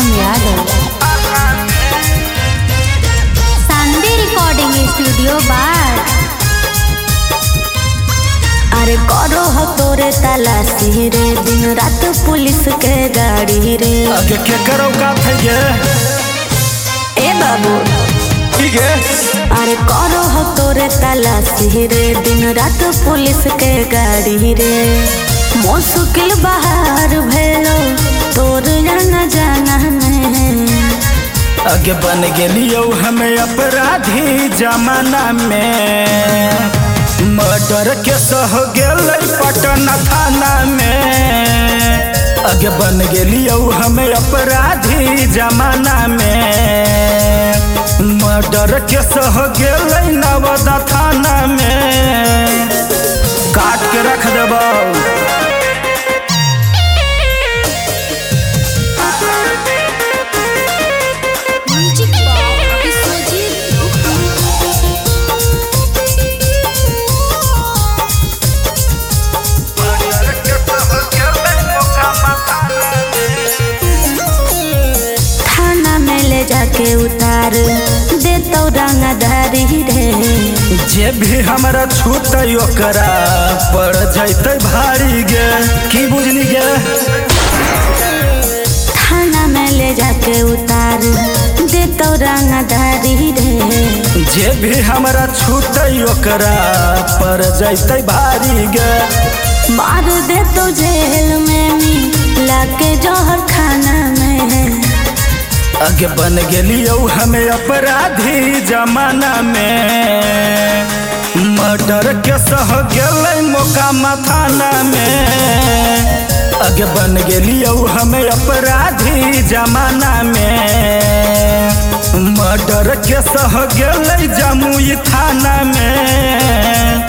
Shubham Yadav. Shanti recording studio बार। अरे करो हो तोरे तलाशी रे, दिन रात पुलिस के गाड़ी रे। आगे क्या करो का थे ये? ए बाबू ठीक है। अरे करो हो तोरे तलाशी रे, दिन रात पुलिस के गाड़ी रे। मुश्किल बाहर भेलो तोर जाना जाना में। आगे बन गेलियो हमें अपराधी जमाना में। मर्डर केस हो गेलै पटना थाना में। आगे बन गेलियो हमें अपराधी जमाना में। मर्डर केस हो गेलै नवादा थाना में। काट के रख देबो। जाके उतार दे तो रंगधारी रे। जे भी हमरा छूटे ओकरा पड़ जैते भारी गे। की बुझनी गे? थाना में ले जाके उतार दे तो रंगधारी रे। जे भी हमरा छूटे ओकरा पड़ जैते भारी गे। मार दे तो जेल में मिला के जहर खाना में। आगे बन गेलियो हमें अपराधी जमाना में। मर्डर केस हो गेलै मोकामा थाना में। आगे बन गेलियो हमें अपराधी जमाना में। मर्डर केस हो गेलै जमुई थाना में।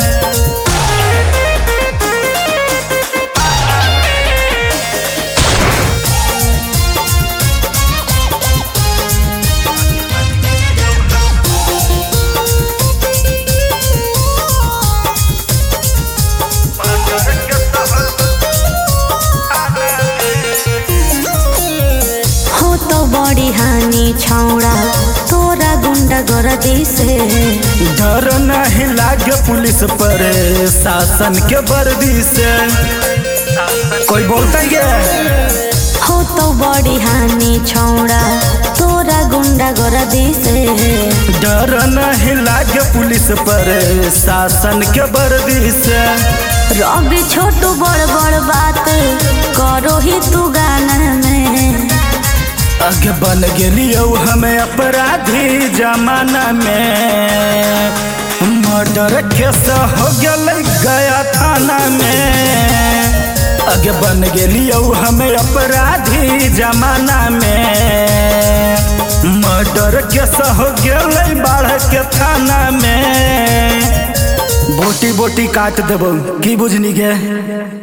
बड़ी हानि छौड़ा तोरा गुंडा गर्दी से। डर नहीं लागे पुलिस पर शासन के वर्दी से। कोई बोलता है हो तो बड़ी हानि छौड़ा तोरा गुंडा गर्दी से। डर नहीं लागे पुलिस पर शासन के वर्दी से। रवि छोटू बड़ बड़ बात करो ही तू गाना में। आगे बन गेलियो हमें अपराधी जमाना में। मर्डर केस हो गेलै गया थाना में। आगे बन गेलियो हमें अपराधी जमाना में। मर्डर केस हो गेलै बाढ़ के थाना में। बोटी बोटी काट देबो। की बुझनी गे?